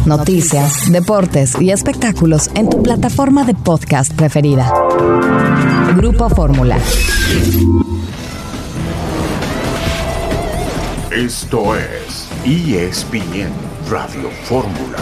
noticias, deportes y espectáculos en tu plataforma de podcast preferida. Grupo Fórmula. Esto es ESPN Radio Fórmula.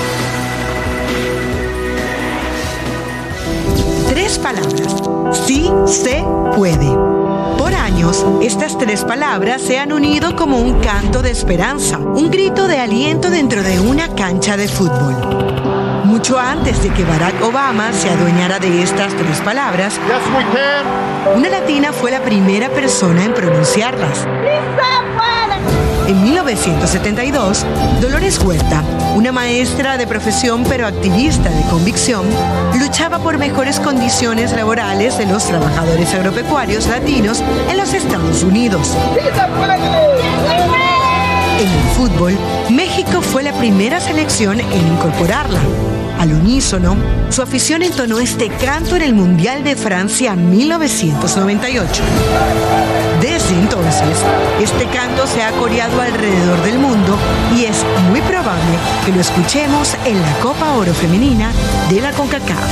3 palabras. Sí se puede. Por años, estas 3 palabras se han unido como un canto de esperanza, un grito de aliento dentro de una cancha de fútbol. Mucho antes de que Barack Obama se adueñara de estas 3 palabras, una latina fue la primera persona en pronunciarlas. En 1972, Dolores Huerta, una maestra de profesión pero activista de convicción, luchaba por mejores condiciones laborales de los trabajadores agropecuarios latinos en los Estados Unidos. En el fútbol, México fue la primera selección en incorporarla. Al unísono, su afición entonó este canto en el Mundial de Francia 1998. Desde entonces, este canto se ha coreado alrededor del mundo y es muy probable que lo escuchemos en la Copa Oro Femenina de la CONCACAF.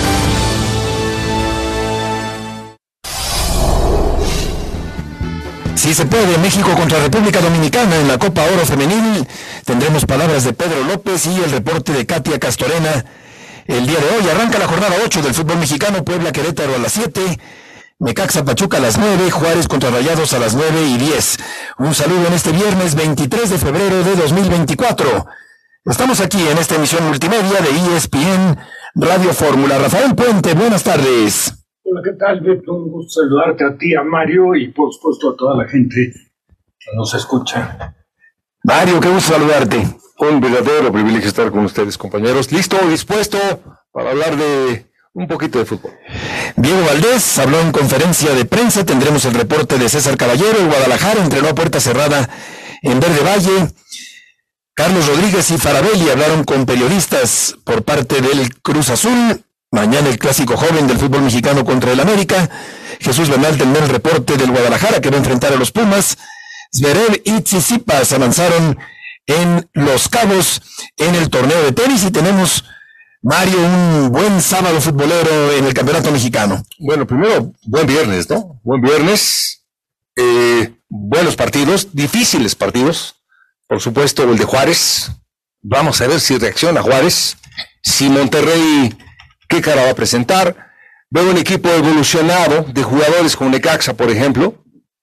Si se puede, México contra República Dominicana en la Copa Oro Femenil. Tendremos palabras de Pedro López y el reporte de Katia Castorena. El día de hoy arranca la jornada 8 del fútbol mexicano. Puebla Querétaro a las 7, Necaxa Pachuca a las 9, Juárez contra Rayados a las 9:10. Un saludo en este viernes 23 de febrero de 2024. Estamos aquí en esta emisión multimedia de ESPN Radio Fórmula. Rafael Puente, buenas tardes. Hola, ¿qué tal, Beto? Un gusto saludarte a ti, a Mario y por supuesto a toda la gente que nos escucha. Mario, qué gusto saludarte. Un verdadero privilegio estar con ustedes, compañeros. Listo, dispuesto para hablar de un poquito de fútbol. Diego Valdés habló en conferencia de prensa. Tendremos el reporte de César Caballero. El Guadalajara entrenó a puerta cerrada en Verde Valle. Carlos Rodríguez y Farabelli hablaron con periodistas por parte del Cruz Azul. Mañana el clásico joven del fútbol mexicano contra el América. Jesús Bernal tendrá el reporte del Guadalajara que va a enfrentar a los Pumas. Zverev y Tsitsipas avanzaron en Los Cabos en el torneo de tenis y tenemos, Mario, un buen sábado futbolero en el campeonato mexicano. Bueno, primero, buen viernes, ¿no? Buen viernes. Buenos partidos, difíciles partidos. Por supuesto, el de Juárez. Vamos a ver si reacciona Juárez. Si Monterrey, ¿qué cara va a presentar? Veo un equipo evolucionado de jugadores como Necaxa, por ejemplo,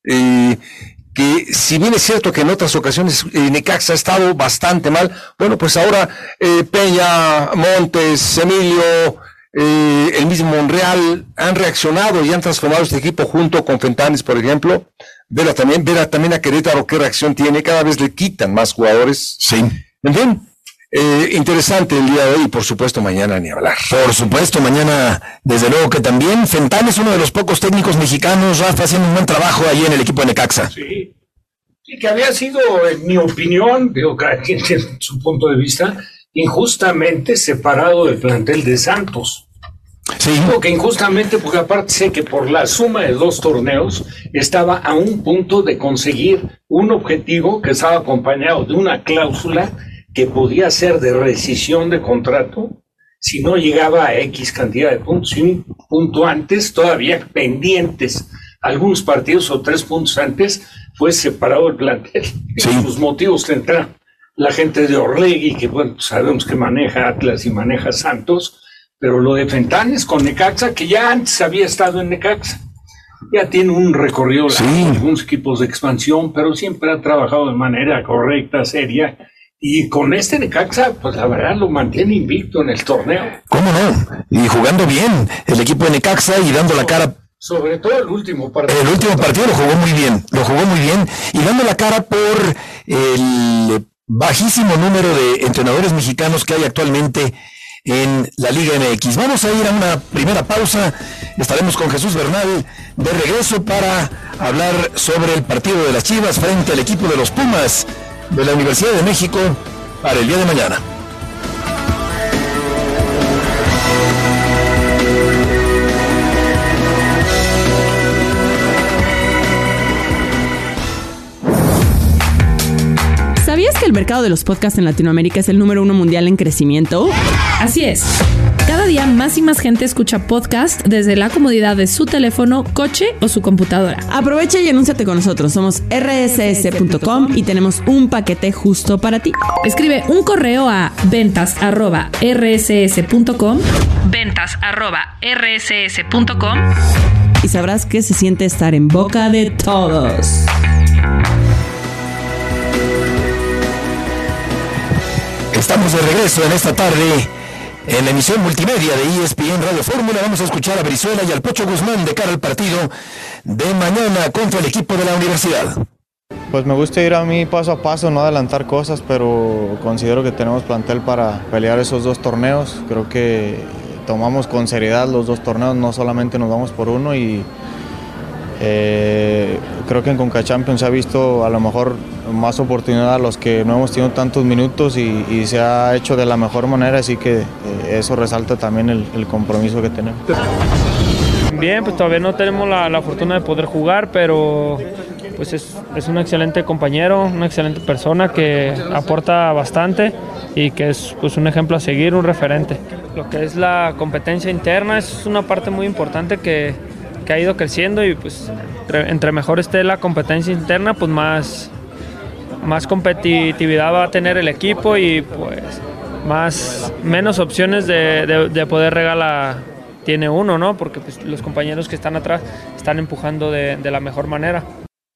que si bien es cierto que en otras ocasiones Necaxa ha estado bastante mal, bueno, pues ahora Peña, Montes, Emilio, el mismo Monreal han reaccionado y han transformado este equipo junto con Fentanes, por ejemplo. Ver también a Querétaro qué reacción tiene, cada vez le quitan más jugadores. Sí. En fin. Interesante el día de hoy y por supuesto mañana ni hablar. Por supuesto, mañana desde luego que también. Fentanes, uno de los pocos técnicos mexicanos, Rafa, haciendo un buen trabajo ahí en el equipo de Necaxa. Sí, que había sido, en mi opinión, digo, cada quien tiene su punto de vista, injustamente separado del plantel de Santos. Sí. Digo que injustamente, porque aparte sé que por la suma de 2 torneos estaba a un punto de conseguir un objetivo que estaba acompañado de una cláusula que podía ser de rescisión de contrato si no llegaba a X cantidad de puntos, y un punto antes, todavía pendientes, algunos partidos o 3 puntos antes, fue separado el plantel. Sí. Sus motivos tendrá la gente de Orlegui, que bueno, sabemos que maneja Atlas y maneja Santos, pero lo de Fentanes con Necaxa, que ya antes había estado en Necaxa, ya tiene un recorrido largo, sí. Algunos equipos de expansión, pero siempre ha trabajado de manera correcta, seria. Y con este Necaxa, pues la verdad lo mantiene invicto en el torneo. ¿Cómo no? Y jugando bien el equipo de Necaxa y dando la cara. Sobre todo el último partido. El último partido lo jugó muy bien y dando la cara por el bajísimo número de entrenadores mexicanos que hay actualmente en la Liga MX. Vamos a ir a una primera pausa. Estaremos con Jesús Bernal de regreso para hablar sobre el partido de las Chivas frente al equipo de los Pumas de la Universidad de México para el día de mañana. ¿Sabías ¿Sabías que el mercado de los podcasts en Latinoamérica es el número 1 mundial en crecimiento? Así es. Cada día más y más gente escucha podcast desde la comodidad de su teléfono, coche o su computadora. Aprovecha y anúnciate con nosotros. Somos rss.com y tenemos un paquete justo para ti. Escribe un correo a ventas@rss.com, ventas@rss.com, y sabrás que se siente estar en boca de todos. Estamos de regreso en esta tarde en la emisión multimedia de ESPN Radio Fórmula. Vamos a escuchar a Brizuela y al Pocho Guzmán de cara al partido de mañana contra el equipo de la Universidad. Pues me gusta ir a mí paso a paso, no adelantar cosas, pero considero que tenemos plantel para pelear esos 2 torneos. Creo que tomamos con seriedad los 2 torneos, no solamente nos vamos por uno, y creo que en Conca Champions se ha visto a lo mejor más oportunidad a los que no hemos tenido tantos minutos y se ha hecho de la mejor manera, así que eso resalta también el compromiso que tenemos. Bien, pues todavía no tenemos la fortuna de poder jugar, pero pues es un excelente compañero, una excelente persona que aporta bastante y que es pues un ejemplo a seguir, un referente. Lo que es la competencia interna es una parte muy importante que ha ido creciendo, y pues entre mejor esté la competencia interna, pues más competitividad va a tener el equipo y pues menos opciones de poder regalar tiene uno, ¿no? Porque pues los compañeros que están atrás están empujando de la mejor manera.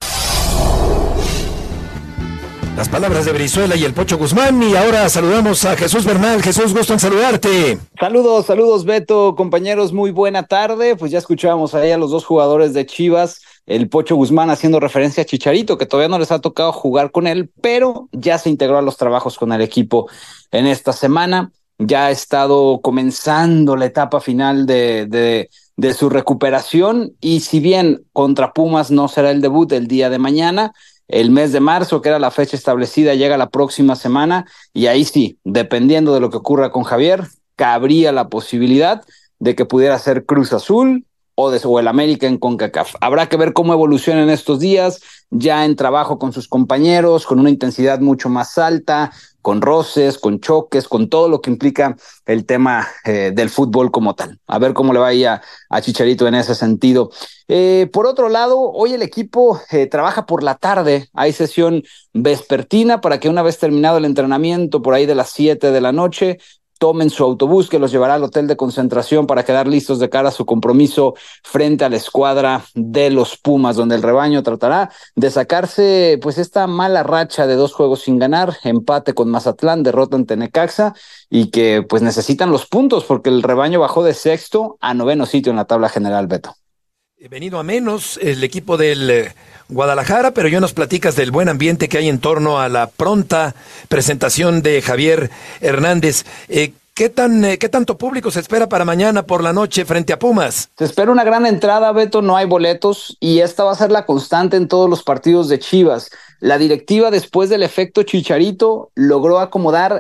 Las palabras de Brizuela y el Pocho Guzmán, y ahora saludamos a Jesús Bernal. Jesús, gusto en saludarte. Saludos Beto, compañeros, muy buena tarde. Pues ya escuchábamos ahí a los 2 jugadores de Chivas, el Pocho Guzmán haciendo referencia a Chicharito, que todavía no les ha tocado jugar con él, pero ya se integró a los trabajos con el equipo en esta semana. Ya ha estado comenzando la etapa final de su recuperación, y si bien contra Pumas no será el debut el día de mañana, el mes de marzo, que era la fecha establecida, llega la próxima semana, y ahí sí, dependiendo de lo que ocurra con Javier, cabría la posibilidad de que pudiera ser Cruz Azul o el América en CONCACAF. Habrá que ver cómo evoluciona en estos días, ya en trabajo con sus compañeros, con una intensidad mucho más alta, con roces, con choques, con todo lo que implica el tema del fútbol como tal. A ver cómo le va a Chicharito en ese sentido. Por otro lado, hoy el equipo trabaja por la tarde. Hay sesión vespertina para que una vez terminado el entrenamiento, por ahí de las 7 de la noche, tomen su autobús que los llevará al hotel de concentración para quedar listos de cara a su compromiso frente a la escuadra de los Pumas, donde el rebaño tratará de sacarse pues esta mala racha de 2 juegos sin ganar, empate con Mazatlán, derrota ante Necaxa, y que pues necesitan los puntos porque el rebaño bajó de 6º a 9º sitio en la tabla general, Beto. Venido a menos el equipo del Guadalajara, pero ya nos platicas del buen ambiente que hay en torno a la pronta presentación de Javier Hernández. ¿Qué tanto público se espera para mañana por la noche frente a Pumas? Se espera una gran entrada, Beto, no hay boletos, y esta va a ser la constante en todos los partidos de Chivas. La directiva, después del efecto Chicharito, logró acomodar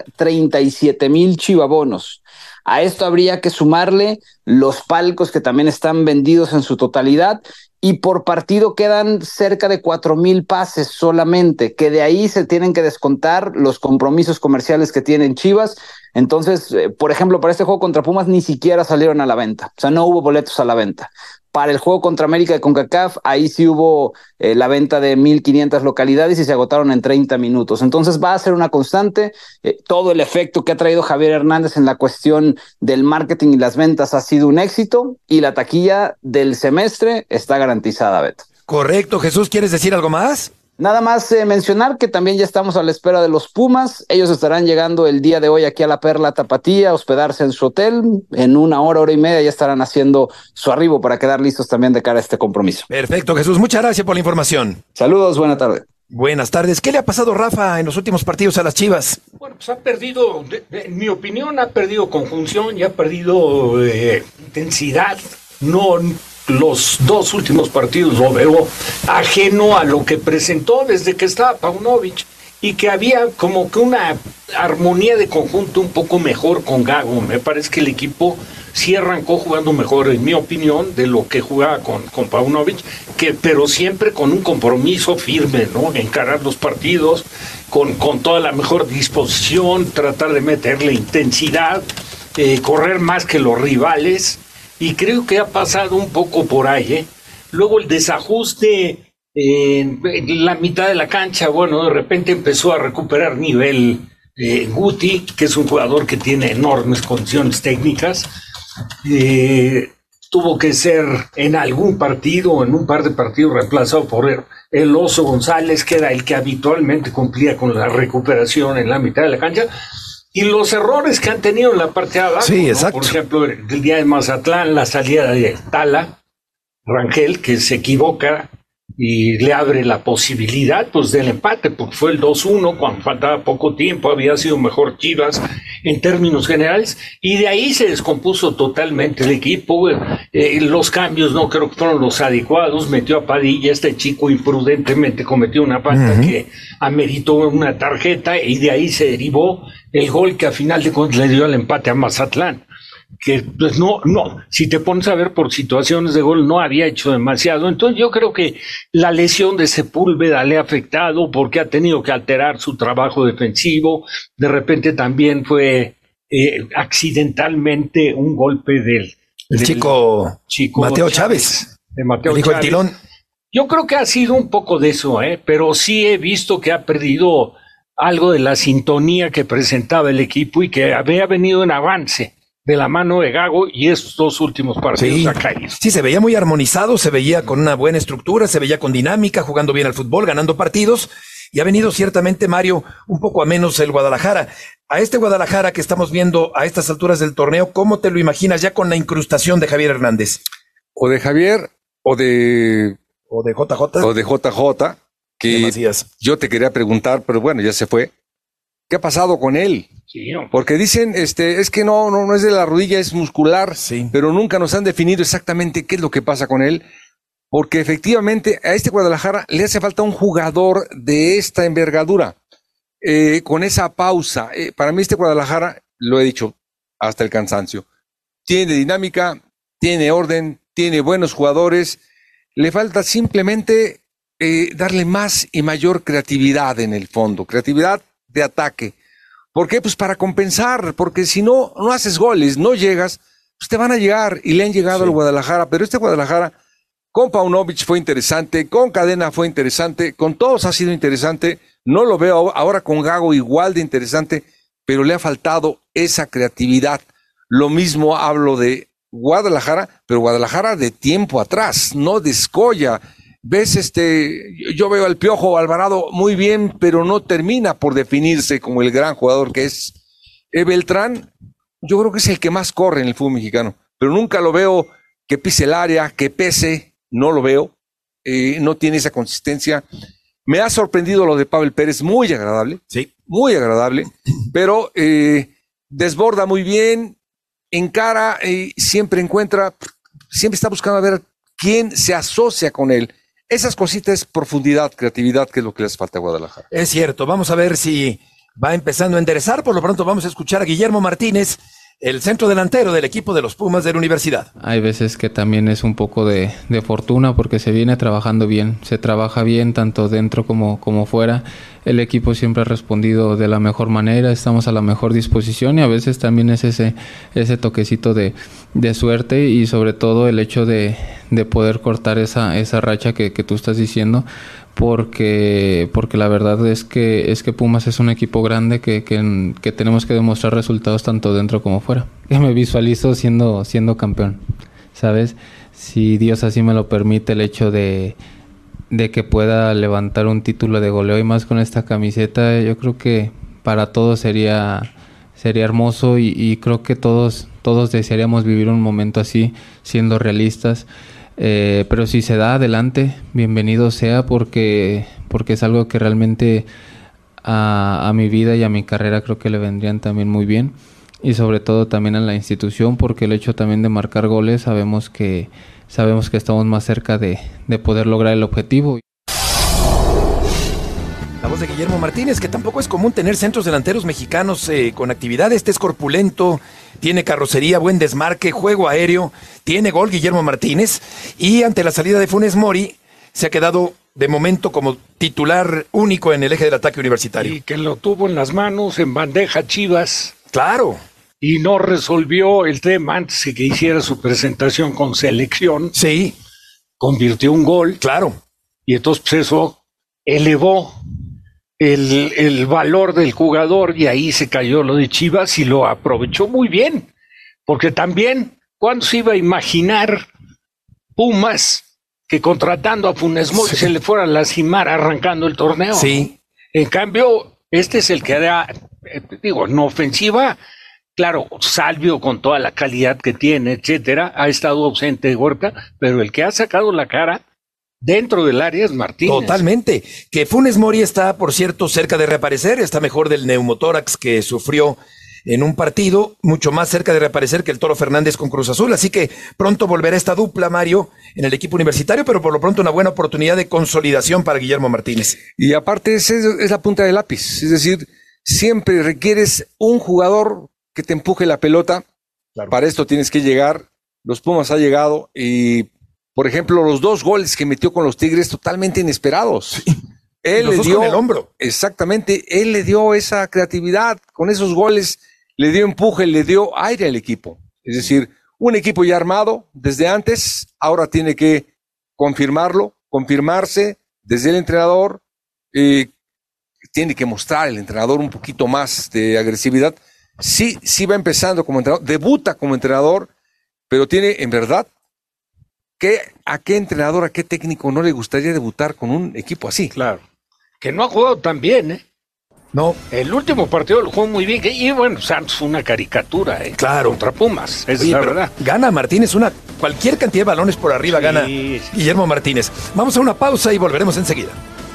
37,000 chivabonos. A esto habría que sumarle los palcos que también están vendidos en su totalidad, y por partido quedan cerca de 4,000 pases solamente, que de ahí se tienen que descontar los compromisos comerciales que tienen Chivas. Entonces, por ejemplo, para este juego contra Pumas ni siquiera salieron a la venta, o sea, no hubo boletos a la venta. Para el juego contra América de CONCACAF, ahí sí hubo la venta de 1,500 localidades y se agotaron en 30 minutos. Entonces va a ser una constante. Todo el efecto que ha traído Javier Hernández en la cuestión del marketing y las ventas ha sido un éxito, y la taquilla del semestre está garantizada, Beto. Correcto. Jesús, ¿quieres decir algo más? Nada más mencionar que también ya estamos a la espera de los Pumas. Ellos estarán llegando el día de hoy aquí a la Perla Tapatía, a hospedarse en su hotel. En 1 hora y media ya estarán haciendo su arribo para quedar listos también de cara a este compromiso. Perfecto, Jesús. Muchas gracias por la información. Saludos, buena tarde. Buenas tardes. ¿Qué le ha pasado, Rafa, en los últimos partidos a las Chivas? Bueno, pues ha perdido, en mi opinión, ha perdido conjunción y ha perdido intensidad. No, los 2 últimos partidos lo veo ajeno a lo que presentó desde que estaba Paunovic. y que había como que una armonía de conjunto un poco mejor con Gago. Me parece que el equipo sí arrancó jugando mejor, en mi opinión, de lo que jugaba con Paunovic, pero siempre con un compromiso firme, ¿no? Encarar los partidos con toda la mejor disposición, tratar de meterle intensidad, correr más que los rivales, y creo que ha pasado un poco por ahí, Luego el desajuste en la mitad de la cancha, bueno, de repente empezó a recuperar nivel Guti, que es un jugador que tiene enormes condiciones técnicas. Tuvo que ser en algún partido, en un par de partidos, reemplazado por el Oso González, que era el que habitualmente cumplía con la recuperación en la mitad de la cancha. Y los errores que han tenido en la parte de abajo, sí, ¿no? exacto. Por ejemplo, el día de Mazatlán, la salida de Tala, Rangel, que se equivoca y le abre la posibilidad pues del empate, porque fue el 2-1 cuando faltaba poco tiempo, había sido mejor Chivas en términos generales, y de ahí se descompuso totalmente el equipo. Los cambios no creo que fueron los adecuados, metió a Padilla, este chico imprudentemente cometió una falta que ameritó una tarjeta, y de ahí se derivó el gol que a final de cuentas le dio el empate a Mazatlán, que pues no, si te pones a ver por situaciones de gol no había hecho demasiado. Entonces yo creo que la lesión de Sepúlveda le ha afectado porque ha tenido que alterar su trabajo defensivo. De repente también fue accidentalmente un golpe del chico Mateo Chávez, de Mateo el hijo del Chávez. Tilón. Yo creo que ha sido un poco de eso, pero sí he visto que ha perdido algo de la sintonía que presentaba el equipo y que había venido en avance de la mano de Gago, y estos dos últimos partidos ha caído. Sí, se veía muy armonizado, se veía con una buena estructura, se veía con dinámica, jugando bien al fútbol, ganando partidos, y ha venido ciertamente, Mario, un poco a menos el Guadalajara. A este Guadalajara que estamos viendo a estas alturas del torneo, ¿cómo te lo imaginas ya con la incrustación de Javier Hernández? O de Javier, o de JJ. O de JJ, que yo te quería preguntar, pero bueno, ya se fue. ¿Qué ha pasado con él? Sí, no. Porque dicen, es que no es de la rodilla, es muscular, pero nunca nos han definido exactamente qué es lo que pasa con él, porque efectivamente a este Guadalajara le hace falta un jugador de esta envergadura, con esa pausa. Para mí este Guadalajara, lo he dicho hasta el cansancio, tiene dinámica, tiene orden, tiene buenos jugadores, le falta simplemente darle más y mayor creatividad en el fondo, creatividad de ataque. ¿Por qué? Pues para compensar, porque si no haces goles, no llegas, pues te van a llegar, y le han llegado al Guadalajara. Pero este Guadalajara, con Paunovic fue interesante, con Cadena fue interesante, con todos ha sido interesante. No lo veo ahora con Gago igual de interesante, pero le ha faltado esa creatividad. Lo mismo hablo de Guadalajara, pero Guadalajara de tiempo atrás, no de escolla. Ves, yo veo al Piojo Alvarado muy bien, pero no termina por definirse como el gran jugador que es. Beltrán, yo creo que es el que más corre en el fútbol mexicano, pero nunca lo veo que pise el área, que pese, no lo veo, no tiene esa consistencia. Me ha sorprendido lo de Pavel Pérez, muy agradable, muy agradable, pero desborda muy bien, encara, siempre está buscando a ver quién se asocia con él. Esas cositas, profundidad, creatividad, que es lo que les falta a Guadalajara. Es cierto, vamos a ver si va empezando a enderezar. Por lo pronto vamos a escuchar a Guillermo Martínez, el centro delantero del equipo de los Pumas de la Universidad. Hay veces que también es un poco de fortuna, porque se viene trabajando bien, se trabaja bien tanto dentro como fuera. El equipo siempre ha respondido de la mejor manera, estamos a la mejor disposición, y a veces también es ese toquecito de suerte, y sobre todo el hecho de poder cortar esa racha que tú estás diciendo, porque la verdad es que Pumas es un equipo grande que tenemos que demostrar resultados tanto dentro como fuera. Que me visualizo siendo campeón, ¿sabes? Si Dios así me lo permite, el hecho de que pueda levantar un título de goleo, y más con esta camiseta, yo creo que para todos sería hermoso, y creo que todos desearíamos vivir un momento así, siendo realistas. Pero si se da, adelante, bienvenido sea, porque es algo que realmente a mi vida y a mi carrera creo que le vendrían también muy bien, y sobre todo también a la institución, porque el hecho también de marcar goles, sabemos que estamos más cerca de poder lograr el objetivo. La voz de Guillermo Martínez, que tampoco es común tener centros delanteros mexicanos con actividad. Este es corpulento, tiene carrocería, buen desmarque, juego aéreo, tiene gol Guillermo Martínez. Y ante la salida de Funes Mori, se ha quedado de momento como titular único en el eje del ataque universitario. Y que lo tuvo en las manos, en bandeja Chivas. Claro. Y no resolvió el tema antes de que hiciera su presentación con selección. Sí. Convirtió un gol. Claro. Y entonces pues, eso elevó el valor del jugador y ahí se cayó lo de Chivas y lo aprovechó muy bien. Porque también, ¿cuándo se iba a imaginar Pumas que contratando a Funes Mori se le fuera a lastimar arrancando el torneo? Sí. En cambio, este es el que da, en ofensiva, claro, Salvio con toda la calidad que tiene, etcétera, ha estado ausente de Huerta, pero el que ha sacado la cara dentro del área es Martínez. Totalmente. Que Funes Mori está, por cierto, cerca de reaparecer, está mejor del neumotórax que sufrió en un partido, mucho más cerca de reaparecer que el Toro Fernández con Cruz Azul, así que pronto volverá esta dupla, Mario, en el equipo universitario, pero por lo pronto una buena oportunidad de consolidación para Guillermo Martínez. Y aparte es la punta del lápiz, es decir, siempre requieres un jugador que te empuje la pelota. Claro. Para esto tienes que llegar. Los Pumas ha llegado y, por ejemplo, los 2 goles que metió con los Tigres totalmente inesperados. Sí. Él le dio con el hombro. Exactamente, él le dio esa creatividad con esos goles, le dio empuje, le dio aire al equipo. Es decir, un equipo ya armado desde antes, ahora tiene que confirmarse desde el entrenador, tiene que mostrar el entrenador un poquito más de agresividad. Sí va empezando como entrenador, debuta como entrenador, pero tiene, en verdad, ¿a qué entrenador, a qué técnico no le gustaría debutar con un equipo así? Claro. Que no ha jugado tan bien, ¿eh? No. El último partido lo jugó muy bien. Y bueno, Santos fue una caricatura, ¿eh? Claro. Contra Pumas, es la verdad. Gana Martínez cualquier cantidad de balones por arriba, sí, gana Guillermo Martínez. Vamos a una pausa y volveremos enseguida.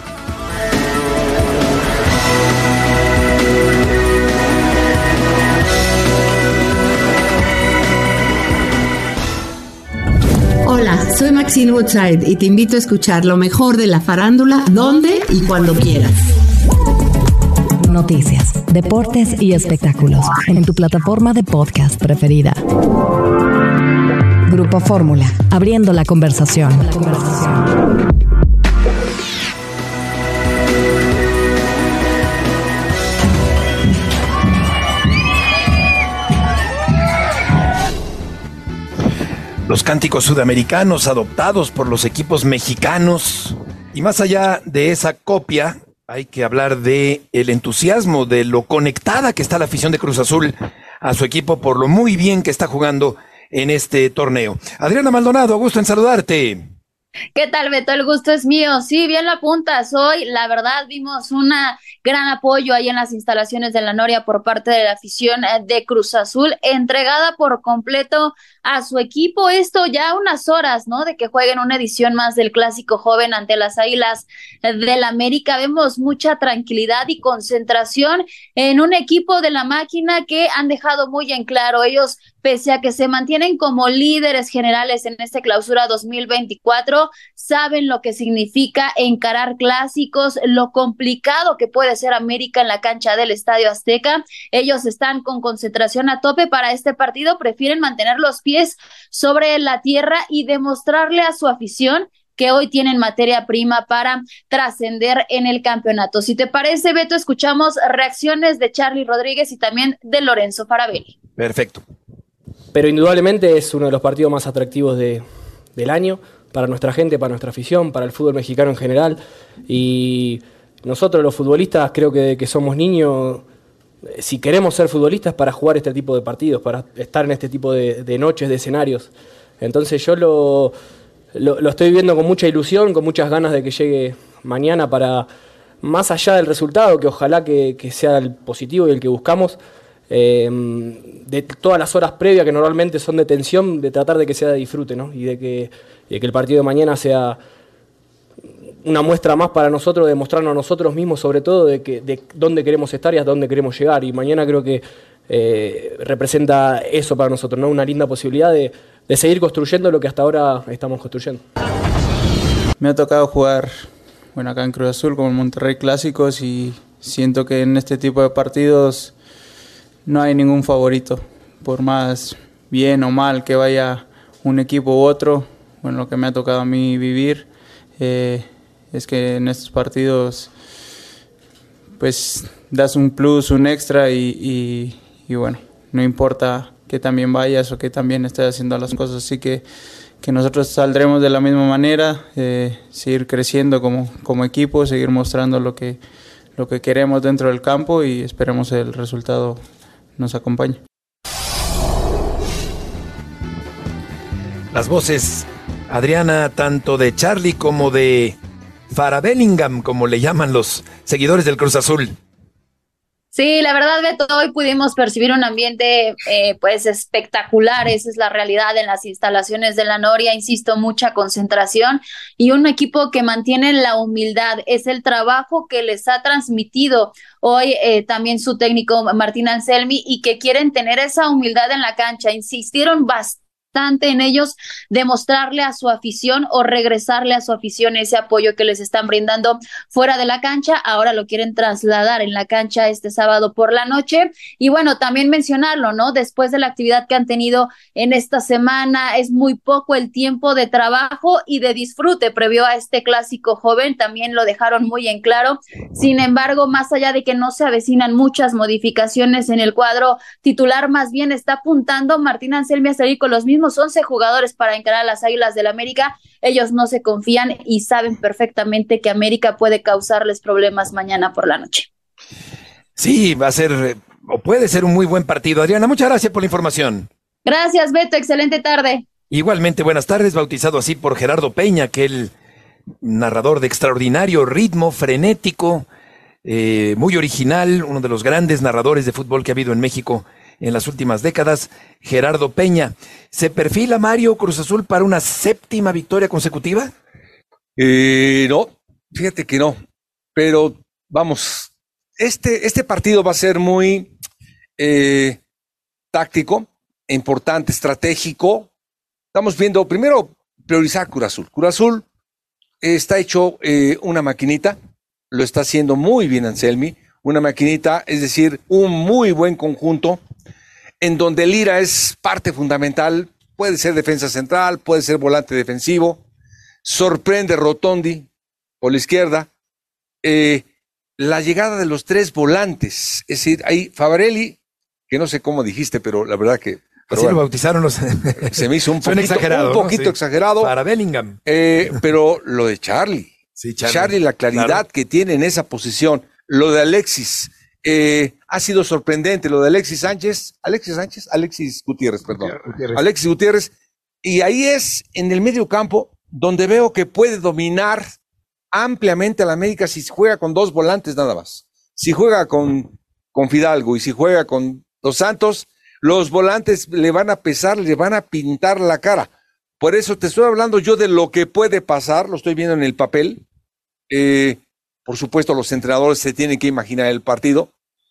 Hola, soy Maxine Woodside y te invito a escuchar lo mejor de la farándula, donde y cuando quieras. Noticias, deportes y espectáculos en tu plataforma de podcast preferida. Grupo Fórmula, abriendo la conversación. Los cánticos sudamericanos adoptados por los equipos mexicanos. Y más allá de esa copia, hay que hablar de el entusiasmo, de lo conectada que está la afición de Cruz Azul a su equipo por lo muy bien que está jugando en este torneo. Adriana Maldonado, gusto en saludarte. ¿Qué tal, Beto? El gusto es mío. Sí, bien lo apuntas. Hoy, la verdad, vimos un gran apoyo ahí en las instalaciones de la Noria por parte de la afición de Cruz Azul, entregada por completo a su equipo. Esto ya unas horas, ¿no?, de que jueguen una edición más del Clásico Joven ante las Águilas del América. Vemos mucha tranquilidad y concentración en un equipo de la máquina que han dejado muy en claro ellos, pese a que se mantienen como líderes generales en esta clausura 2024, saben lo que significa encarar clásicos, lo complicado que puede ser América en la cancha del Estadio Azteca. Ellos están con concentración a tope para este partido, prefieren mantener los pies sobre la tierra y demostrarle a su afición que hoy tienen materia prima para trascender en el campeonato. Si te parece, Beto, escuchamos reacciones de Charly Rodríguez y también de Lorenzo Faravelli. Perfecto. Pero indudablemente es uno de los partidos más atractivos del año para nuestra gente, para nuestra afición, para el fútbol mexicano en general. Y nosotros los futbolistas creo que somos niños, si queremos ser futbolistas, para jugar este tipo de partidos, para estar en este tipo de noches, de escenarios. Entonces yo lo estoy viviendo con mucha ilusión, con muchas ganas de que llegue mañana para, más allá del resultado, que ojalá que sea el positivo y el que buscamos, de todas las horas previas que normalmente son de tensión, de tratar de que sea de disfrute, ¿no? Y de que el partido de mañana sea una muestra más para nosotros, de mostrarnos a nosotros mismos, sobre todo, de dónde queremos estar y a dónde queremos llegar. Y mañana creo que representa eso para nosotros, ¿no? Una linda posibilidad de seguir construyendo lo que hasta ahora estamos construyendo. Me ha tocado jugar bueno, acá en Cruz Azul como en Monterrey clásicos, y siento que en este tipo de partidos no hay ningún favorito, por más bien o mal que vaya un equipo u otro. Bueno, lo que me ha tocado a mí vivir es que en estos partidos pues das un plus, un extra y bueno, no importa que también vayas o que también estés haciendo las cosas, así que nosotros saldremos de la misma manera, seguir creciendo como equipo, seguir mostrando lo que queremos dentro del campo y esperemos el resultado nos acompañe. Las voces, Adriana, tanto de Charlie como de Farah Bellingham, como le llaman los seguidores del Cruz Azul. Sí, la verdad, Beto, hoy pudimos percibir un ambiente pues espectacular. Esa es la realidad en las instalaciones de la Noria. Insisto, mucha concentración y un equipo que mantiene la humildad. Es el trabajo que les ha transmitido hoy también su técnico Martín Anselmi, y que quieren tener esa humildad en la cancha. Insistieron bastante en ellos, demostrarle a su afición o regresarle a su afición ese apoyo que les están brindando fuera de la cancha. Ahora lo quieren trasladar en la cancha este sábado por la noche. Y bueno, también mencionarlo, ¿no? Después de la actividad que han tenido en esta semana, es muy poco el tiempo de trabajo y de disfrute previo a este clásico joven. También lo dejaron muy en claro. Sin embargo, más allá de que no se avecinan muchas modificaciones en el cuadro titular, más bien está apuntando Martín Anselmi a salir con los mismos 11 jugadores para encarar a las Águilas del América. Ellos no se confían y saben perfectamente que América puede causarles problemas mañana por la noche. Sí, va a ser, o puede ser un muy buen partido. Adriana, muchas gracias por la información. Gracias, Beto, excelente tarde. Igualmente, buenas tardes, bautizado así por Gerardo Peña, aquel narrador de extraordinario ritmo, frenético, muy original, uno de los grandes narradores de fútbol que ha habido en México en las últimas décadas, Gerardo Peña. ¿Se perfila, Mario, Cruz Azul para una 7ª victoria consecutiva? No, fíjate que no. Pero vamos, este partido va a ser muy táctico, importante, estratégico. Estamos viendo, primero, priorizar Cruz Azul. Cruz Azul está hecho una maquinita, lo está haciendo muy bien Anselmi, una maquinita, es decir, un muy buen conjunto, en donde Lira es parte fundamental, puede ser defensa central, puede ser volante defensivo, sorprende Rotondi por la izquierda, la llegada de los 3 volantes, es decir, hay Favarelli, que no sé cómo dijiste, pero la verdad que... Así bueno, lo bautizaron los... Se me hizo un poquito exagerado. Para Bellingham. Pero lo de Charlie. Sí, Charlie, la claridad que tiene en esa posición. Lo de Alexis. Ha sido sorprendente. Lo de Alexis Gutiérrez, perdón. Alexis Gutiérrez. Y ahí es en el medio campo donde veo que puede dominar ampliamente a la América si juega con 2 volantes nada más. Si juega con Fidalgo y si juega con Dos Santos, los volantes le van a pesar, le van a pintar la cara. Por eso te estoy hablando yo de lo que puede pasar, lo estoy viendo en el papel. Por supuesto, los entrenadores se tienen que imaginar el partido.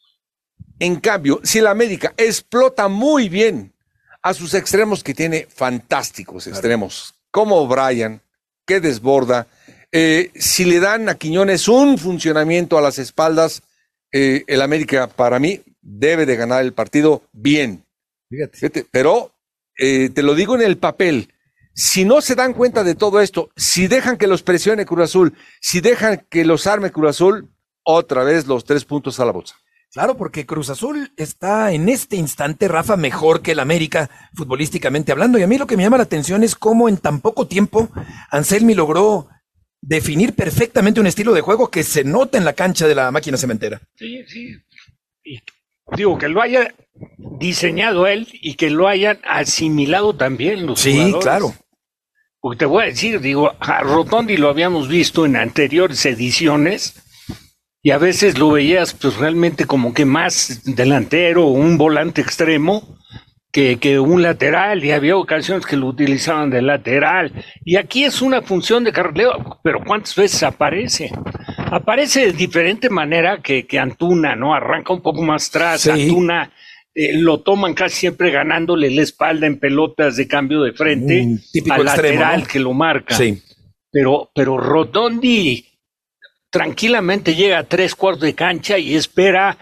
En cambio, si la América explota muy bien a sus extremos, que tiene fantásticos extremos, como Brian, que desborda, si le dan a Quiñones un funcionamiento a las espaldas, el América, para mí, debe de ganar el partido bien. Fíjate, pero te lo digo en el papel, si no se dan cuenta de todo esto, si dejan que los presione Cruz Azul, si dejan que los arme Cruz Azul, otra vez los 3 puntos a la bolsa. Claro, porque Cruz Azul está en este instante, Rafa, mejor que el América, futbolísticamente hablando, y a mí lo que me llama la atención es cómo en tan poco tiempo Anselmi logró definir perfectamente un estilo de juego que se nota en la cancha de la máquina cementera. Sí. Y digo, que lo haya diseñado él y que lo hayan asimilado también los jugadores. Sí, claro. Porque te voy a decir, digo, a Rotondi lo habíamos visto en anteriores ediciones y a veces lo veías pues realmente como que más delantero o un volante extremo que un lateral, y había ocasiones que lo utilizaban de lateral. Y aquí es una función de carrilero, pero ¿cuántas veces aparece? Aparece de diferente manera que Antuna, ¿no? Arranca un poco más atrás, sí. Antuna lo toman casi siempre ganándole la espalda en pelotas de cambio de frente al extremo, lateral, ¿no? Que lo marca. Sí. Pero Rotondi tranquilamente llega a 3/4 de cancha y espera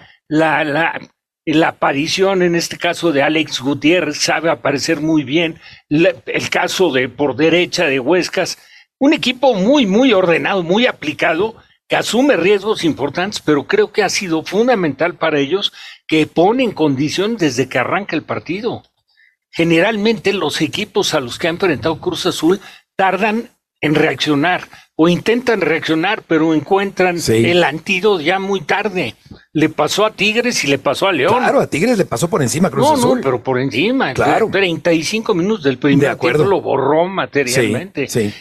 la aparición, en este caso de Alex Gutiérrez, sabe aparecer muy bien. El caso de por derecha de Huescas, un equipo muy, muy ordenado, muy aplicado, que asume riesgos importantes, pero creo que ha sido fundamental para ellos que pone en condición desde que arranca el partido. Generalmente los equipos a los que ha enfrentado Cruz Azul tardan en reaccionar o intentan reaccionar, pero encuentran el antídoto ya muy tarde. Le pasó a Tigres y le pasó a León. Claro, a Tigres le pasó por encima Cruz Azul. No, pero por encima. Claro. 35 minutos del primer tiempo lo borró materialmente. Sí.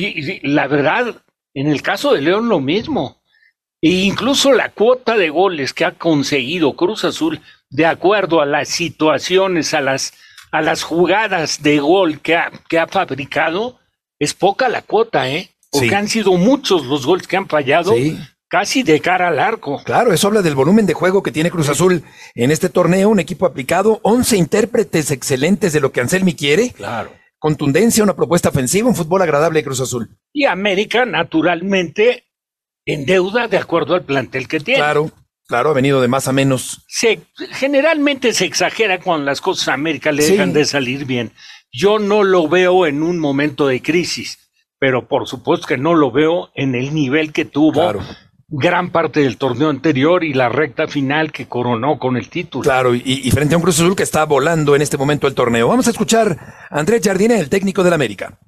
Y la verdad, en el caso de León lo mismo. E incluso la cuota de goles que ha conseguido Cruz Azul, de acuerdo a las situaciones, a las jugadas de gol que ha fabricado, es poca la cuota, porque han sido muchos los goles que han fallado, casi de cara al arco. Claro, eso habla del volumen de juego que tiene Cruz Azul en este torneo, un equipo aplicado, 11 intérpretes excelentes de lo que Anselmi quiere. Claro. Contundencia, una propuesta ofensiva, un fútbol agradable de Cruz Azul. Y América, naturalmente, en deuda de acuerdo al plantel que tiene. Claro, ha venido de más a menos. Generalmente se exagera cuando las cosas a América le dejan de salir bien. Yo no lo veo en un momento de crisis, pero por supuesto que no lo veo en el nivel que tuvo gran parte del torneo anterior y la recta final que coronó con el título. Claro, y frente a un Cruz Azul que está volando en este momento el torneo. Vamos a escuchar a Andrés Jardine, el técnico del América.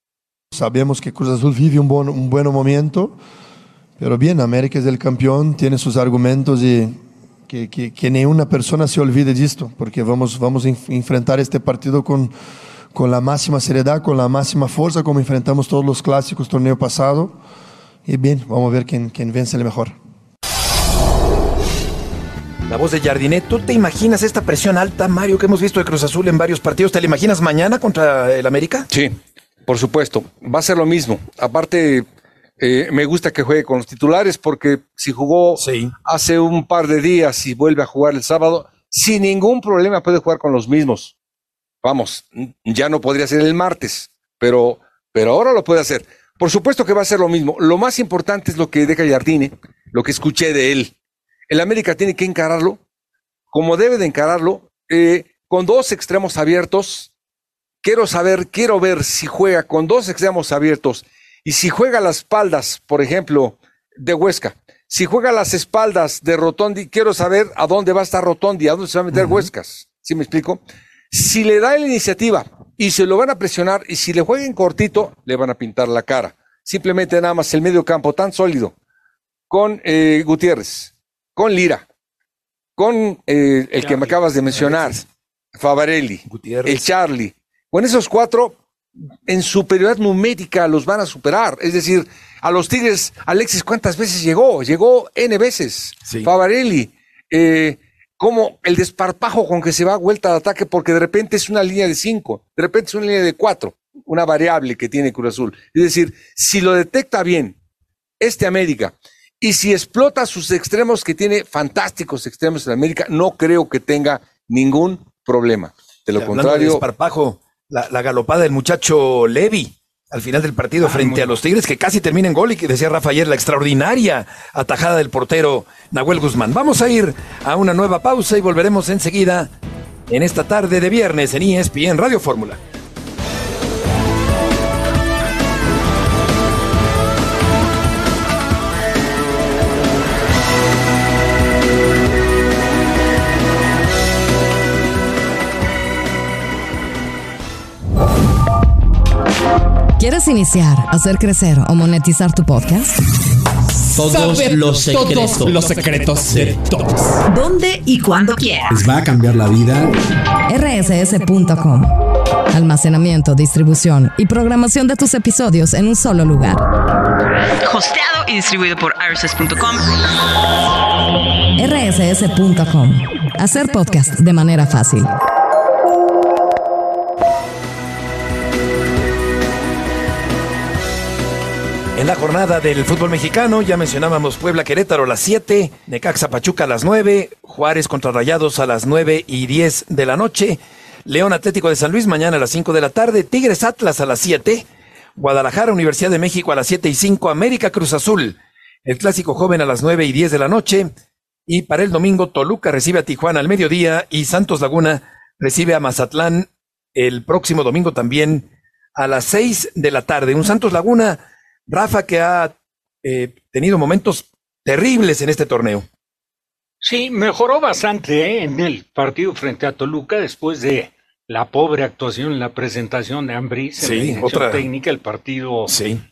Sabemos que Cruz Azul vive un buen momento, pero bien, América es el campeón, tiene sus argumentos y que ninguna persona se olvide de esto, porque vamos a enfrentar este partido con la máxima seriedad, con la máxima fuerza, como enfrentamos todos los clásicos torneo pasado. Y bien, vamos a ver quién vence el mejor. La voz de Jardinet. ¿Tú te imaginas esta presión alta, Mario, que hemos visto de Cruz Azul en varios partidos? ¿Te la imaginas mañana contra el América? Sí, por supuesto. Va a ser lo mismo. Aparte, me gusta que juegue con los titulares, porque si jugó hace un par de días y vuelve a jugar el sábado, sin ningún problema puede jugar con los mismos. Vamos, ya no podría ser el martes, pero ahora lo puede hacer. Por supuesto que va a ser lo mismo. Lo más importante es lo que deja Jardine, lo que escuché de él. El América tiene que encararlo como debe de encararlo, con dos extremos abiertos. Quiero ver si juega con dos extremos abiertos y si juega a las espaldas, por ejemplo, de Huesca. Si juega a las espaldas de Rotondi, quiero saber a dónde va a estar Rotondi, a dónde se va a meter Huescas. ¿Sí me explico? Si le da la iniciativa y se lo van a presionar, y si le jueguen cortito, le van a pintar la cara. Simplemente nada más el medio campo tan sólido, con Gutiérrez, con Lira, con el que me acabas de mencionar, Favarelli, el Charlie. Con esos cuatro, en superioridad numérica los van a superar. Es decir, a los Tigres, Alexis, ¿cuántas veces llegó? Llegó N veces. Favarelli, como el desparpajo con que se va a vuelta de ataque, porque de repente es una línea de 5, de repente es una línea de 4, una variable que tiene Cruz Azul. Es decir, si lo detecta bien América, y si explota sus extremos, que tiene fantásticos extremos en América, no creo que tenga ningún problema. De lo contrario, de desparpajo, la galopada del muchacho Levy al final del partido frente a los Tigres, que casi termina en gol, y que decía Rafa ayer, la extraordinaria atajada del portero Nahuel Guzmán. Vamos a ir a una nueva pausa y volveremos enseguida en esta tarde de viernes en ESPN Radio Fórmula. ¿Quieres iniciar, hacer crecer o monetizar tu podcast? Todos los secretos de todos. ¿Dónde y cuándo quieras? Les va a cambiar la vida. rss.com. Almacenamiento, distribución y programación de tus episodios en un solo lugar. Hosteado y distribuido por rss.com. rss.com. Hacer podcast de manera fácil. En la jornada del fútbol mexicano, ya mencionábamos Puebla-Querétaro a las 7, Necaxa-Pachuca a las 9, Juárez contra Rayados a las 9:10 de la noche, León Atlético de San Luis mañana a las 5 de la tarde, Tigres-Atlas a las 7, Guadalajara-Universidad de México a las 7:05, América-Cruz Azul el clásico joven a las 9:10 de la noche. Y para el domingo, Toluca recibe a Tijuana al mediodía y Santos Laguna recibe a Mazatlán el próximo domingo también a las 6 de la tarde. Un Santos Laguna, Rafa, que ha tenido momentos terribles en este torneo. Sí, mejoró bastante en el partido frente a Toluca después de la pobre actuación en la presentación de Ambriz en la dirección técnica del partido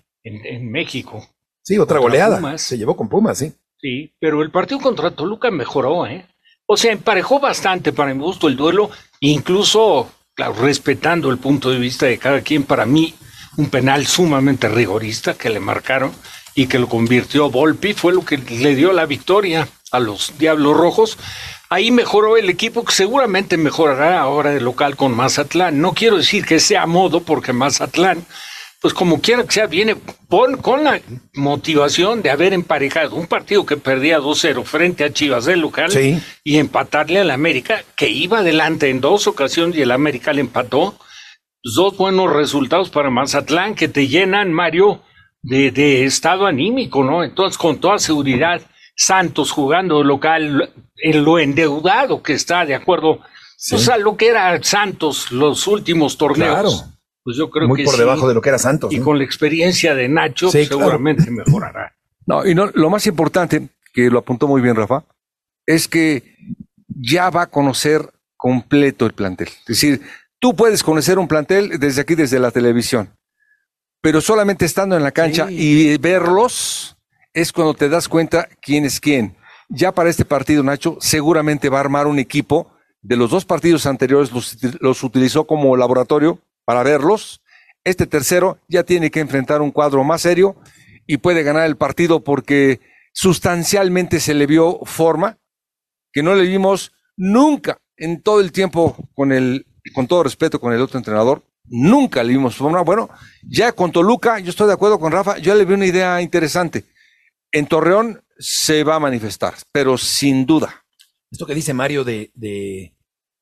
en México. Sí, otra goleada. Pumas. Se llevó con Pumas, sí. Sí, pero el partido contra Toluca mejoró, ¿eh? O sea, emparejó bastante para mi gusto el duelo, incluso, claro, respetando el punto de vista de cada quien. Para mí, un penal sumamente rigorista que le marcaron y que lo convirtió Volpi, fue lo que le dio la victoria a los Diablos Rojos. Ahí mejoró el equipo, que seguramente mejorará ahora de local con Mazatlán. No quiero decir que sea a modo, porque Mazatlán, pues como quiera que sea, viene con la motivación de haber emparejado un partido que perdía 2-0 frente a Chivas del local y empatarle al América, que iba adelante en 2 ocasiones y el América le empató. 2 buenos resultados para Mazatlán que te llenan, Mario, de estado anímico, ¿no? Entonces, con toda seguridad, Santos jugando local en lo endeudado que está, de acuerdo pues a lo que era Santos los últimos torneos. Claro. Pues yo creo muy que por debajo de lo que era Santos. Y con la experiencia de Nacho, seguramente mejorará. No, y no, lo más importante, que lo apuntó muy bien Rafa, es que ya va a conocer completo el plantel. Es decir, tú puedes conocer un plantel desde aquí, desde la televisión, pero solamente estando en la cancha y verlos es cuando te das cuenta quién es quién. Ya para este partido, Nacho seguramente va a armar un equipo. De los 2 partidos anteriores los utilizó como laboratorio para verlos. Este tercero ya tiene que enfrentar un cuadro más serio y puede ganar el partido porque sustancialmente se le vio forma que no le vimos nunca en todo el tiempo con todo respeto con el otro entrenador. Nunca le vimos forma. Bueno, ya con Toluca, yo estoy de acuerdo con Rafa, yo le vi una idea interesante. En Torreón se va a manifestar, pero sin duda. Esto que dice Mario de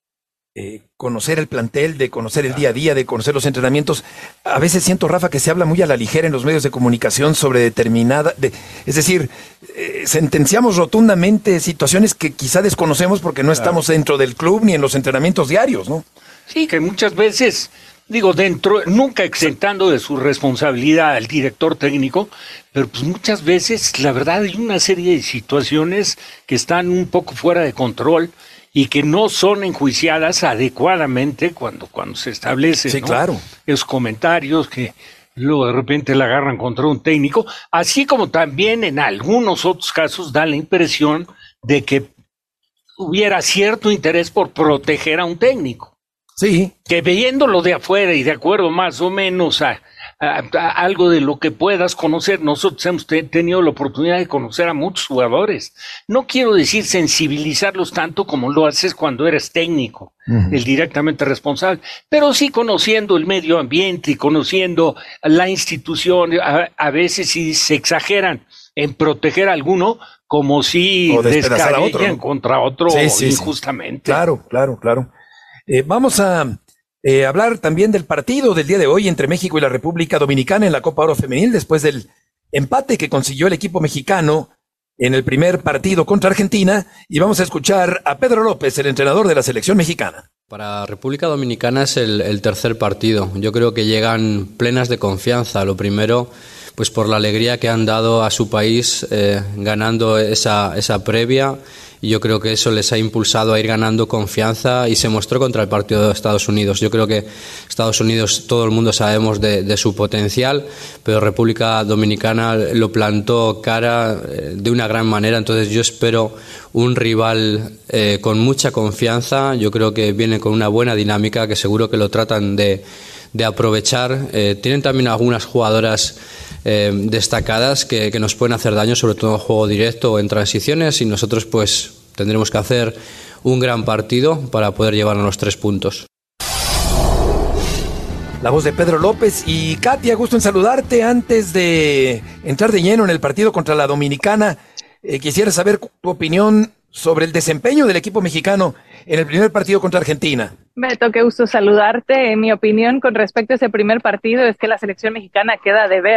conocer el plantel, de conocer el día a día, de conocer los entrenamientos. A veces siento, Rafa, que se habla muy a la ligera en los medios de comunicación sobre es decir, sentenciamos rotundamente situaciones que quizá desconocemos porque no estamos dentro del club ni en los entrenamientos diarios, ¿no? Sí, que muchas veces, nunca exentando de su responsabilidad al director técnico, pero pues muchas veces, la verdad, hay una serie de situaciones que están un poco fuera de control y que no son enjuiciadas adecuadamente cuando se establece, sí, claro, esos comentarios que luego de repente la agarran contra un técnico, así como también en algunos otros casos da la impresión de que hubiera cierto interés por proteger a un técnico. Sí. Que viéndolo de afuera y de acuerdo más o menos a algo de lo que puedas conocer, nosotros hemos tenido la oportunidad de conocer a muchos jugadores. No quiero decir sensibilizarlos tanto como lo haces cuando eres técnico, el directamente responsable, pero sí conociendo el medio ambiente y conociendo la institución. A veces sí se exageran en proteger a alguno como si descarrillan, ¿no?, contra otro injustamente. Sí. Claro. Vamos a hablar también del partido del día de hoy entre México y la República Dominicana en la Copa Oro Femenil, después del empate que consiguió el equipo mexicano en el primer partido contra Argentina, y vamos a escuchar a Pedro López, el entrenador de la selección mexicana. Para República Dominicana es el tercer partido. Yo creo que llegan plenas de confianza. Lo primero, pues por la alegría que han dado a su país ganando esa previa. Y yo creo que eso les ha impulsado a ir ganando confianza y se mostró contra el partido de Estados Unidos. Yo creo que Estados Unidos, todo el mundo sabemos de su potencial, pero República Dominicana lo plantó cara de una gran manera. Entonces yo espero un rival con mucha confianza. Yo creo que viene con una buena dinámica, que seguro que lo tratan de aprovechar. Tienen también algunas jugadoras destacadas que nos pueden hacer daño, sobre todo en juego directo o en transiciones, y nosotros pues tendremos que hacer un gran partido para poder llevarnos los 3 puntos. La voz de Pedro López. Y Katia, gusto en saludarte. Antes de entrar de lleno en el partido contra la Dominicana, quisiera saber tu opinión sobre el desempeño del equipo mexicano en el primer partido contra Argentina. Beto, qué gusto saludarte. Mi opinión con respecto a ese primer partido es que la selección mexicana queda de ver.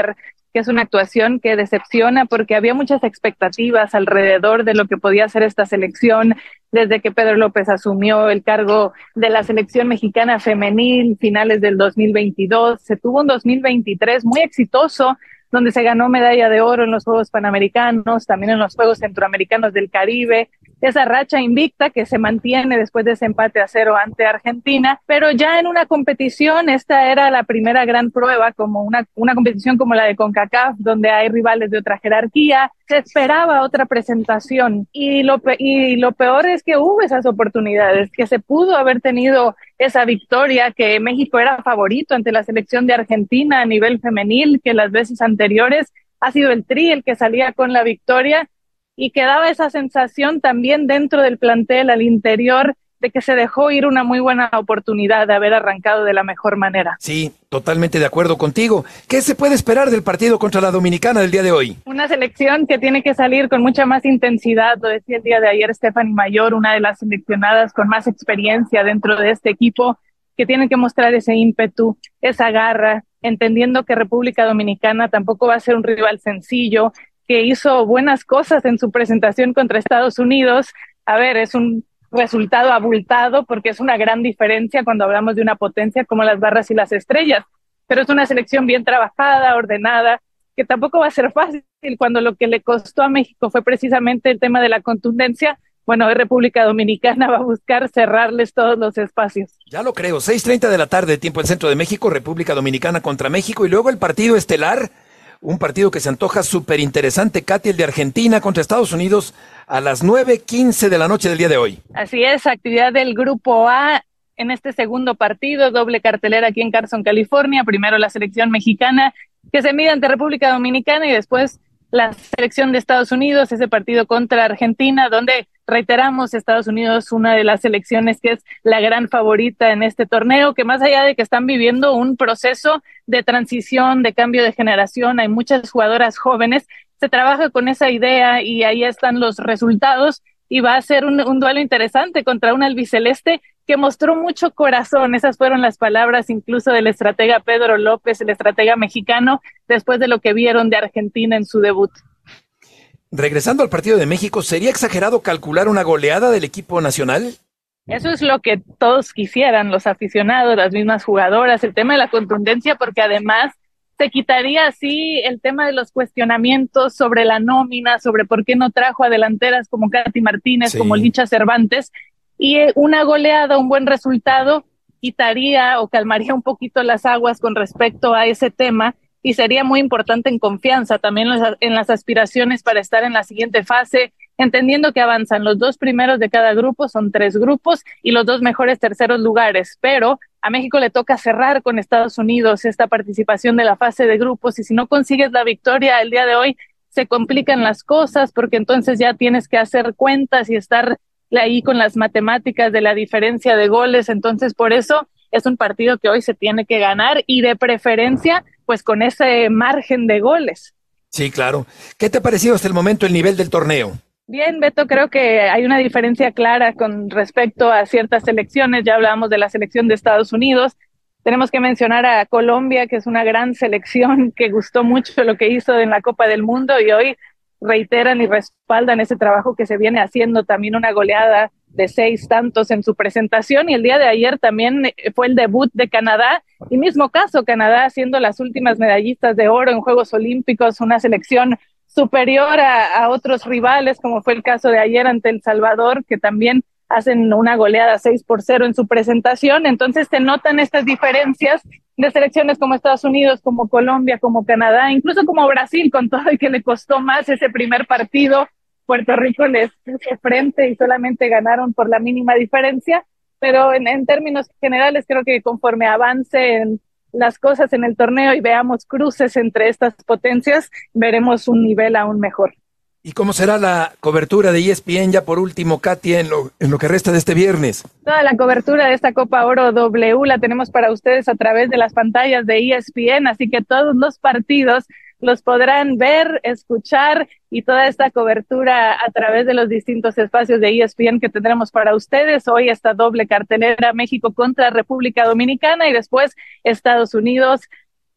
que es una actuación que decepciona porque había muchas expectativas alrededor de lo que podía hacer esta selección desde que Pedro López asumió el cargo de la selección mexicana femenil finales del 2022. Se tuvo un 2023 muy exitoso, donde se ganó medalla de oro en los Juegos Panamericanos, también en los Juegos Centroamericanos del Caribe. Esa racha invicta que se mantiene después de ese empate a 0 ante Argentina, pero ya en una competición, esta era la primera gran prueba, como una competición como la de CONCACAF, donde hay rivales de otra jerarquía, se esperaba otra presentación, y lo peor es que hubo esas oportunidades, que se pudo haber tenido esa victoria, que México era favorito ante la selección de Argentina a nivel femenil, que las veces anteriores ha sido el Tri el que salía con la victoria, y quedaba esa sensación también dentro del plantel, al interior, de que se dejó ir una muy buena oportunidad de haber arrancado de la mejor manera. Sí, totalmente de acuerdo contigo. ¿Qué se puede esperar del partido contra la Dominicana del día de hoy? Una selección que tiene que salir con mucha más intensidad, lo decía el día de ayer Stephanie Mayor, una de las seleccionadas con más experiencia dentro de este equipo, que tiene que mostrar ese ímpetu, esa garra, entendiendo que República Dominicana tampoco va a ser un rival sencillo, que hizo buenas cosas en su presentación contra Estados Unidos. A ver, es un resultado abultado porque es una gran diferencia cuando hablamos de una potencia como las Barras y las Estrellas, pero es una selección bien trabajada, ordenada, que tampoco va a ser fácil cuando lo que le costó a México fue precisamente el tema de la contundencia. Bueno, hoy República Dominicana va a buscar cerrarles todos los espacios. Ya lo creo, 6:30 de la tarde, tiempo del Centro de México, República Dominicana contra México, y luego el partido estelar, un partido que se antoja súper interesante, Katy, el de Argentina contra Estados Unidos a las 9:15 de la noche del día de hoy. Así es, actividad del Grupo A en este segundo partido, doble cartelera aquí en Carson, California. Primero la selección mexicana que se mide ante República Dominicana y después la selección de Estados Unidos, ese partido contra Argentina, donde reiteramos, Estados Unidos, una de las selecciones que es la gran favorita en este torneo, que más allá de que están viviendo un proceso de transición, de cambio de generación, hay muchas jugadoras jóvenes, se trabaja con esa idea y ahí están los resultados, y va a ser un duelo interesante contra un albiceleste que mostró mucho corazón. Esas fueron las palabras incluso del estratega Pedro López, el estratega mexicano, después de lo que vieron de Argentina en su debut. Regresando al partido de México, ¿sería exagerado calcular una goleada del equipo nacional? Eso es lo que todos quisieran, los aficionados, las mismas jugadoras, el tema de la contundencia, porque además se quitaría así el tema de los cuestionamientos sobre la nómina, sobre por qué no trajo a delanteras como Katy Martínez, como Licha Cervantes, y una goleada, un buen resultado, quitaría o calmaría un poquito las aguas con respecto a ese tema, y sería muy importante en confianza también en las aspiraciones para estar en la siguiente fase, entendiendo que avanzan los 2 primeros de cada grupo, son 3 grupos, y los 2 mejores terceros lugares, pero a México le toca cerrar con Estados Unidos esta participación de la fase de grupos, y si no consigues la victoria el día de hoy, se complican las cosas, porque entonces ya tienes que hacer cuentas y estar ahí con las matemáticas de la diferencia de goles. Entonces por eso es un partido que hoy se tiene que ganar, y de preferencia pues con ese margen de goles. Sí, claro. ¿Qué te ha parecido hasta el momento el nivel del torneo? Bien, Beto, creo que hay una diferencia clara con respecto a ciertas selecciones. Ya hablábamos de la selección de Estados Unidos. Tenemos que mencionar a Colombia, que es una gran selección, que gustó mucho lo que hizo en la Copa del Mundo, y hoy reiteran y respaldan ese trabajo que se viene haciendo. También una goleada de 6 tantos en su presentación, y el día de ayer también fue el debut de Canadá, y mismo caso, Canadá siendo las últimas medallistas de oro en Juegos Olímpicos, una selección superior a otros rivales, como fue el caso de ayer ante El Salvador, que también hacen una goleada 6-0 en su presentación. Entonces se notan estas diferencias de selecciones como Estados Unidos, como Colombia, como Canadá, incluso como Brasil, con todo y que le costó más ese primer partido. Puerto Rico les puso frente y solamente ganaron por la mínima diferencia, pero en términos generales creo que conforme avancen las cosas en el torneo y veamos cruces entre estas potencias, veremos un nivel aún mejor. ¿Y cómo será la cobertura de ESPN ya por último, Katy, en lo que resta de este viernes? Toda la cobertura de esta Copa Oro W la tenemos para ustedes a través de las pantallas de ESPN, así que todos los partidos los podrán ver, escuchar, y toda esta cobertura a través de los distintos espacios de ESPN que tendremos para ustedes. Hoy esta doble cartelera, México contra República Dominicana, y después Estados Unidos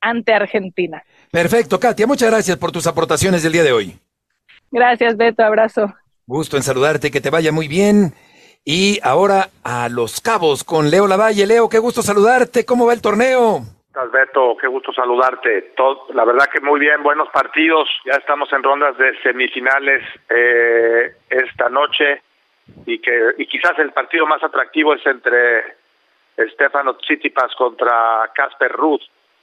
ante Argentina. Perfecto, Katia, muchas gracias por tus aportaciones del día de hoy. Gracias, Beto, abrazo. Gusto en saludarte, que te vaya muy bien. Y ahora a Los Cabos con Leo Lavalle. Leo, qué gusto saludarte, ¿cómo va el torneo? Beto, qué gusto saludarte. La verdad que muy bien, buenos partidos. Ya estamos en rondas de semifinales esta noche y quizás el partido más atractivo es entre Stefanos Tsitsipas contra Casper Ruud,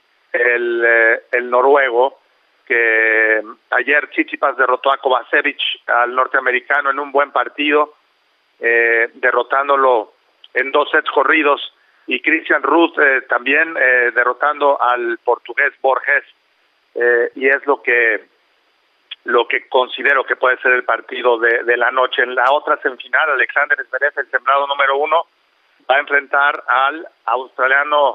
el noruego, que ayer Tsitsipas derrotó a Kovacevic, al norteamericano, en un buen partido, derrotándolo en 2 sets corridos. Y Christian Ruud también derrotando al portugués Borges, y es lo que considero que puede ser el partido de la noche. En la otra semifinal, Alexander Zverev, el sembrado número 1, va a enfrentar al australiano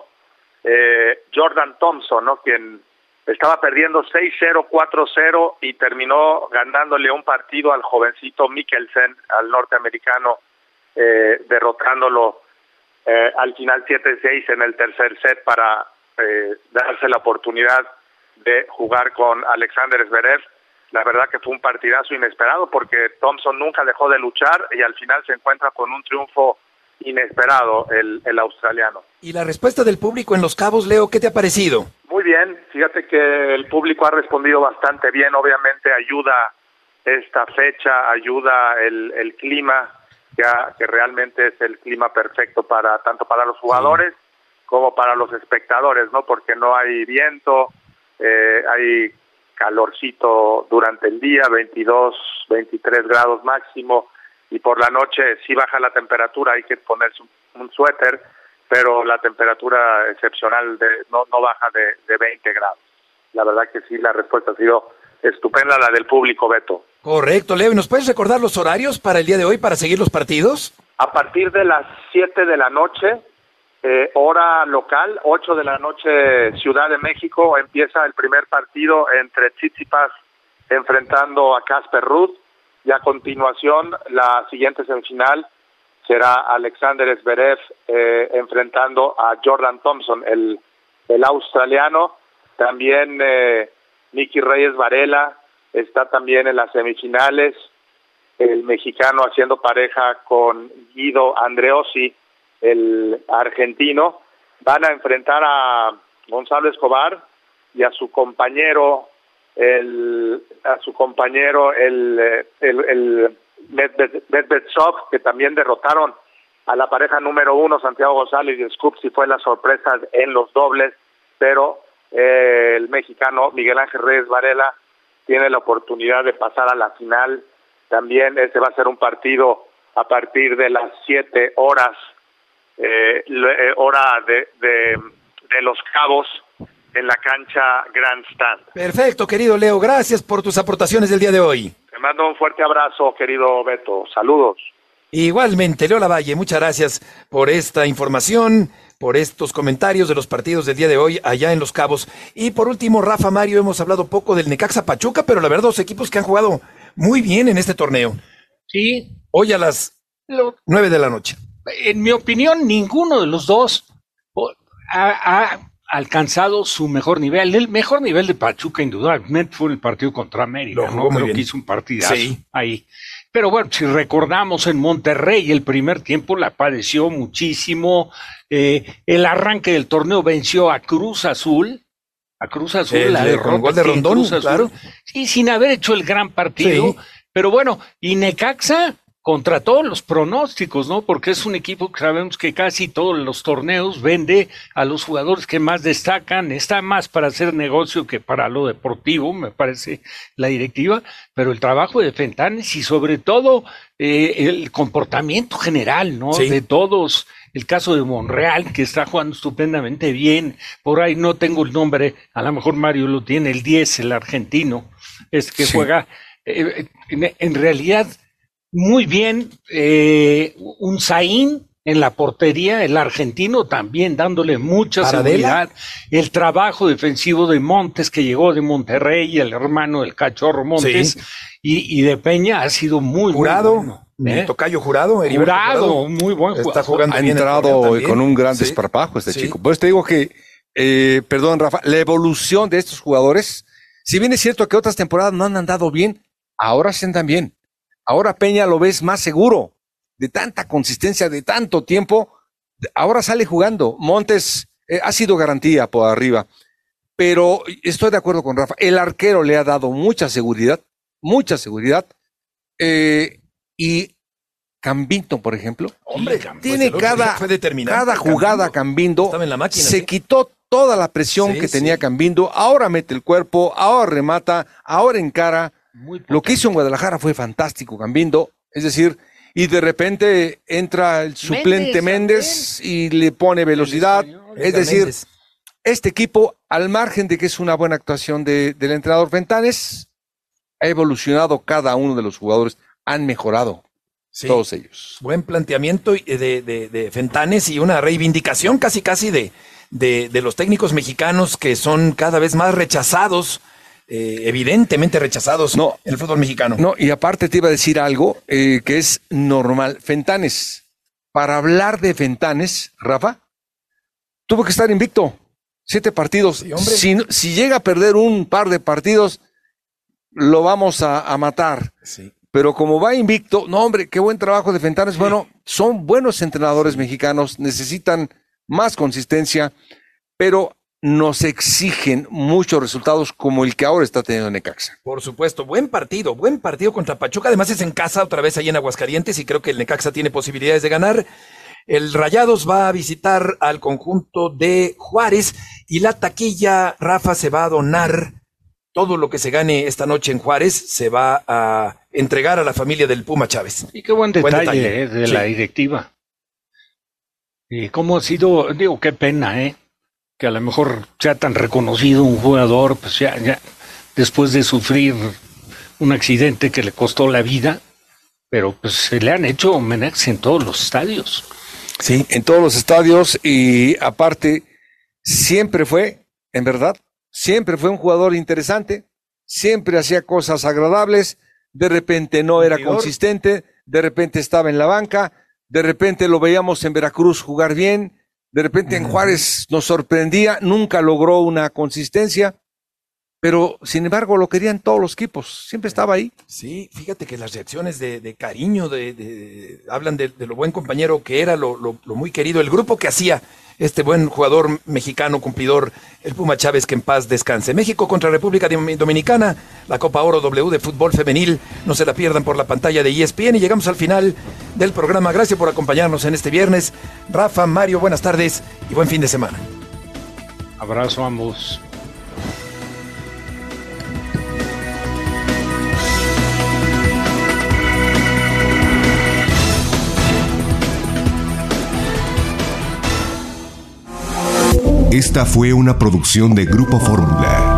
Jordan Thompson, ¿no? Quien estaba perdiendo 6-0, 4-0 y terminó ganándole un partido al jovencito Mikkelsen, al norteamericano, derrotándolo al final 7-6 en el tercer set para darse la oportunidad de jugar con Alexander Zverev. La verdad que fue un partidazo inesperado porque Thompson nunca dejó de luchar y al final se encuentra con un triunfo inesperado el australiano. Y la respuesta del público en Los Cabos, Leo, ¿qué te ha parecido? Muy bien, fíjate que el público ha respondido bastante bien. Obviamente ayuda esta fecha, ayuda el clima, que realmente es el clima perfecto tanto para los jugadores como para los espectadores, ¿no? Porque no hay viento, hay calorcito durante el día, 22, 23 grados máximo, y por la noche sí baja la temperatura, hay que ponerse un suéter, pero la temperatura excepcional no baja de 20 grados. La verdad que sí, la respuesta ha sido estupenda, la del público, Beto. Correcto, Leo. ¿Y nos puedes recordar los horarios para el día de hoy, para seguir los partidos? A partir de las 7 de la noche, hora local, 8 de la noche, Ciudad de México, empieza el primer partido entre Tsitsipas enfrentando a Casper Ruud, y a continuación la siguiente semifinal será Alexander Zverev enfrentando a Jordan Thompson, el australiano. También Nicky Reyes Varela está también en las semifinales, el mexicano haciendo pareja con Guido Andreossi, el argentino. Van a enfrentar a Gonzalo Escobar y a su compañero el Medvedev, que también derrotaron a la pareja número 1, Santiago González y Scups, y fue la sorpresa en los dobles, pero el mexicano Miguel Ángel Reyes Varela tiene la oportunidad de pasar a la final. También ese va a ser un partido a partir de las 7 horas, hora de Los Cabos, en la cancha Grandstand. Perfecto, querido Leo, gracias por tus aportaciones del día de hoy. Te mando un fuerte abrazo, querido Beto. Saludos. Igualmente, Leo Lavalle, muchas gracias por esta información, por estos comentarios de los partidos del día de hoy allá en Los Cabos. Y por último, Rafa, Mario, hemos hablado poco del Necaxa Pachuca, pero la verdad, 2 equipos que han jugado muy bien en este torneo. Sí. Hoy a las 9 de la noche. En mi opinión, ninguno de los dos ha alcanzado su mejor nivel. El mejor nivel de Pachuca, indudablemente, fue el partido contra América, ¿no? Creo que hizo un partidazo ahí. Pero bueno, si recordamos, en Monterrey el primer tiempo la padeció muchísimo. El arranque del torneo venció a Cruz Azul. Con gol de Rondón, claro. Sí, sin haber hecho el gran partido. Sí. Pero bueno, y Necaxa contra todos los pronósticos, ¿no? Porque es un equipo que sabemos que casi todos los torneos vende a los jugadores que más destacan, está más para hacer negocio que para lo deportivo, me parece la directiva, pero el trabajo de Fentanes y sobre todo el comportamiento general, ¿no? Sí. De todos, el caso de Monreal, que está jugando estupendamente bien, por ahí no tengo el nombre, a lo mejor Mario lo tiene, el 10, el argentino, es que juega, en realidad, muy bien, un Zain en la portería, el argentino también dándole mucha seguridad, el trabajo defensivo de Montes, que llegó de Monterrey, el hermano del Cachorro Montes, y de Peña ha sido muy bueno. Tocayo Jurado, Jurado, muy buen jugador. Está jugando bien, ha entrado con un gran desparpajo este chico. Pues te digo que perdón, Rafa, la evolución de estos jugadores. Si bien es cierto que otras temporadas no han andado bien, ahora se andan bien. Ahora Peña lo ves más seguro, de tanta consistencia, de tanto tiempo. Ahora sale jugando. Montes ha sido garantía por arriba, pero estoy de acuerdo con Rafa. El arquero le ha dado mucha seguridad. Y Cambindo, por ejemplo, hombre, tiene cada jugada Cambindo, se quitó toda la presión que tenía Cambindo, ahora mete el cuerpo, ahora remata, ahora encara. Lo que hizo en Guadalajara fue fantástico, Cambindo, es decir, y de repente entra el suplente Méndez y le pone velocidad, es decir, este equipo, al margen de que es una buena actuación del entrenador Fentanes, ha evolucionado cada uno de los jugadores, han mejorado. Sí, todos ellos. Buen planteamiento de Fentanes y una reivindicación casi de los técnicos mexicanos que son cada vez más rechazados, evidentemente rechazados en el fútbol mexicano. No, y aparte te iba a decir algo que es normal. Fentanes, para hablar de Fentanes, Rafa, tuvo que estar invicto. 7 partidos. Sí, si llega a perder un par de partidos, lo vamos a matar. Sí. Pero como va invicto, no hombre, qué buen trabajo de Fentanes. Sí. Bueno, son buenos entrenadores mexicanos, necesitan más consistencia, pero nos exigen muchos resultados como el que ahora está teniendo Necaxa. Por supuesto, buen partido contra Pachuca. Además es en casa, otra vez ahí en Aguascalientes, y creo que el Necaxa tiene posibilidades de ganar. El Rayados va a visitar al conjunto de Juárez y la taquilla, Rafa, se va a donar. Todo lo que se gane esta noche en Juárez se va a entregar a la familia del Puma Chávez. Y qué buen detalle de la directiva. Y cómo ha sido, digo, qué pena, que a lo mejor sea tan reconocido un jugador, pues ya después de sufrir un accidente que le costó la vida, pero pues se le han hecho homenajes en todos los estadios. Sí, en todos los estadios, y aparte, siempre fue, en verdad, siempre fue un jugador interesante, siempre hacía cosas agradables, de repente no era consistente, de repente estaba en la banca, de repente lo veíamos en Veracruz jugar bien, de repente en Juárez nos sorprendía, nunca logró una consistencia, pero sin embargo lo querían todos los equipos, siempre estaba ahí. Sí, fíjate que las reacciones de cariño, hablan de lo buen compañero que era, lo muy querido, el grupo que hacía este buen jugador mexicano cumplidor, el Puma Chávez, que en paz descanse. México contra República Dominicana, la Copa Oro W de fútbol femenil, no se la pierdan por la pantalla de ESPN, y llegamos al final del programa. Gracias por acompañarnos en este viernes. Rafa, Mario, buenas tardes y buen fin de semana. Abrazo a ambos. Esta fue una producción de Grupo Fórmula.